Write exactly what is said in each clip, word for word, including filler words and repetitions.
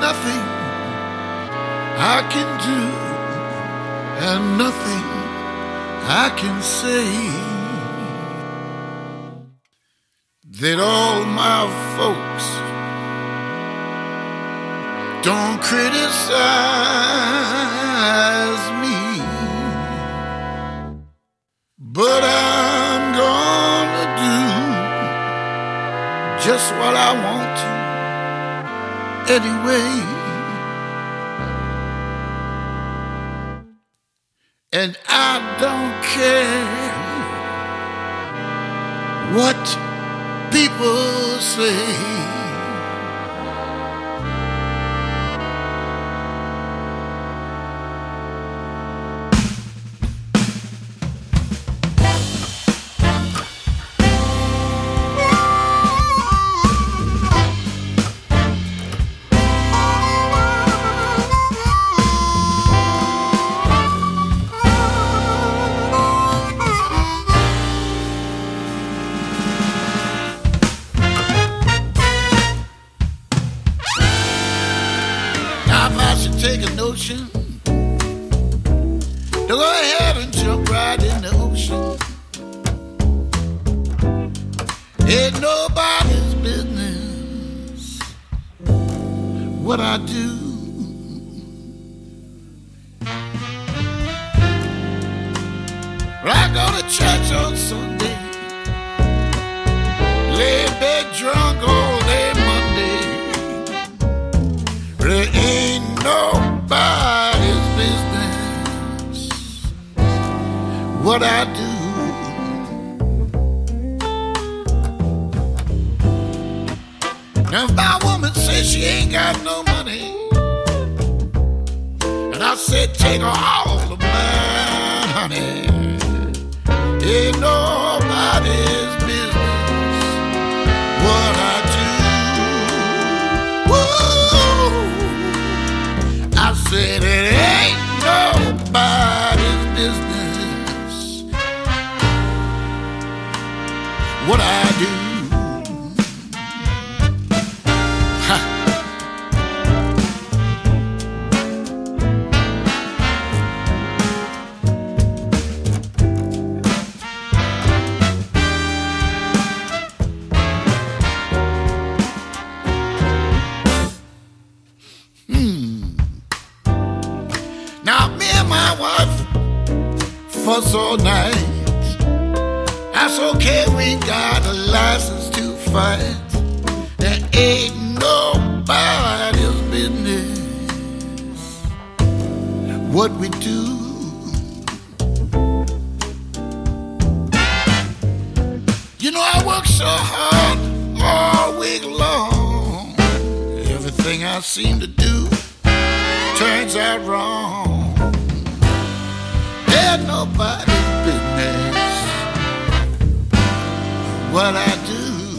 nothing I can do and nothing I can say that all my folks don't criticize me, but I'm gonna do just what I want to anyway. And I don't care what people say. Take a notion to go ahead and jump right in the ocean. Ain't nobody's business what I do. Well, I go to church on Sunday, lay in bed drunk all day Monday. There ain't nobody's business what I do. Now if my woman says she ain't got no money, and I said take all of mine, honey, ain't nobody's business what I do. Whoa. I said it ain't nobody's business what I do. Ha. Fuss all night. That's okay, we got a license to fight. There ain't nobody's business what we do. You know I work so hard all week long. Everything I seem to do turns out wrong. There's nobody's business what I do.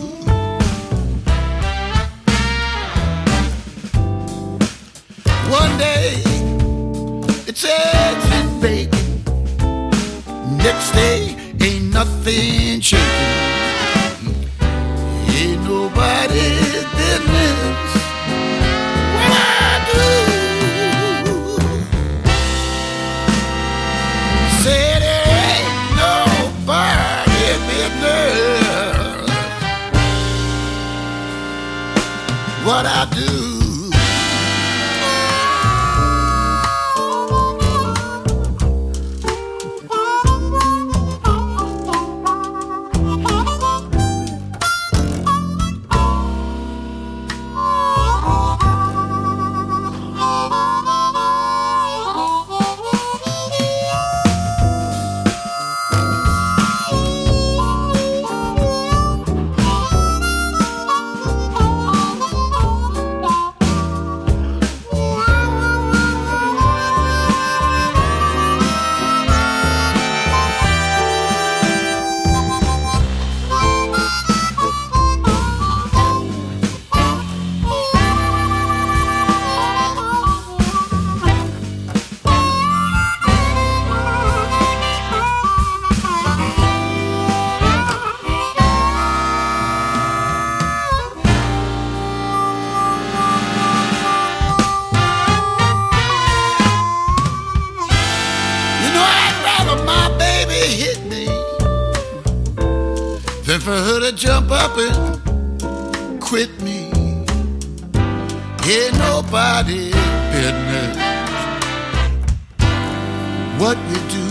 One day it's eggs and bacon, next day ain't nothing shaking. Ain't nobody's business what I do. Say there ain't nobody's business what I do. jump up and quit me. Ain't nobody business what you do.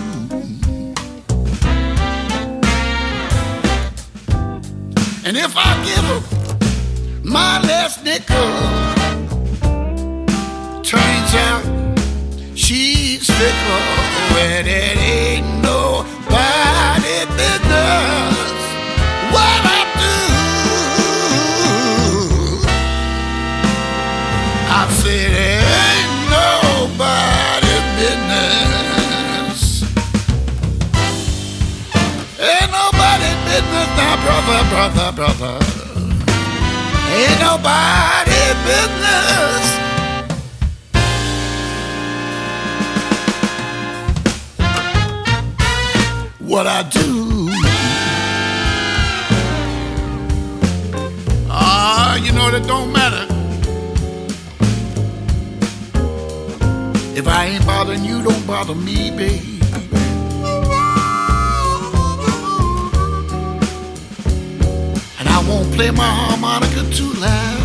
And if I give her my last nickel, turns out she's fickle, and it ain't nobody business what I do. I said it ain't nobody business. Ain't nobody business now, brother, brother, brother. Ain't nobody business. What I do. Ah, you know that don't matter. If I ain't bothering you, don't bother me, baby. And I won't play my harmonica too loud.